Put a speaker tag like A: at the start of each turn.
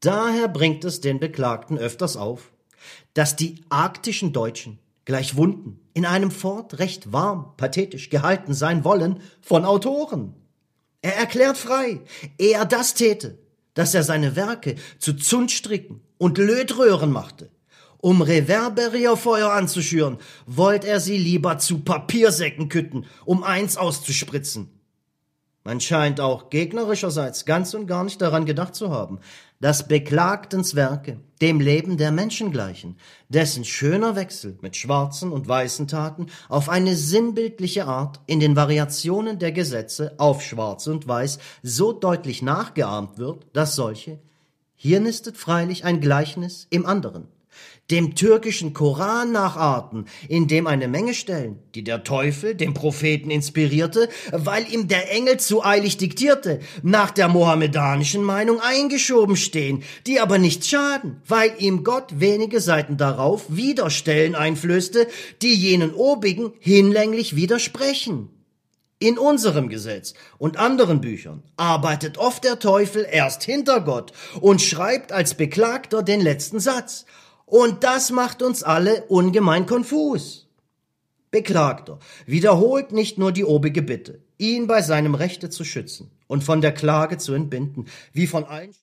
A: Daher bringt es den Beklagten öfters auf, dass die arktischen Deutschen gleich Wunden in einem Fort recht warm, pathetisch gehalten sein wollen von Autoren. Er erklärt frei, ehe er das täte, dass er seine Werke zu Zundstricken und Lötröhren machte. Um Reverberierfeuer anzuschüren, wollt er sie lieber zu Papiersäcken kütten, um eins auszuspritzen. Man scheint auch gegnerischerseits ganz und gar nicht daran gedacht zu haben, dass Beklagtens Werke dem Leben der Menschen gleichen, dessen schöner Wechsel mit schwarzen und weißen Taten auf eine sinnbildliche Art in den Variationen der Gesetze auf Schwarz und Weiß so deutlich nachgeahmt wird, dass solche, hier nistet freilich ein Gleichnis im anderen, dem türkischen Koran nacharten, in dem eine Menge Stellen, die der Teufel dem Propheten inspirierte, weil ihm der Engel zu eilig diktierte, nach der mohammedanischen Meinung eingeschoben stehen, die aber nichts schaden, weil ihm Gott wenige Seiten darauf wieder Stellen einflößte, die jenen obigen hinlänglich widersprechen. In unserem Gesetz und anderen Büchern arbeitet oft der Teufel erst hinter Gott und schreibt als Beklagter den letzten Satz. Und das macht uns alle ungemein konfus. Beklagter wiederholt nicht nur die obige Bitte, ihn bei seinem Rechte zu schützen und von der Klage zu entbinden, wie von allen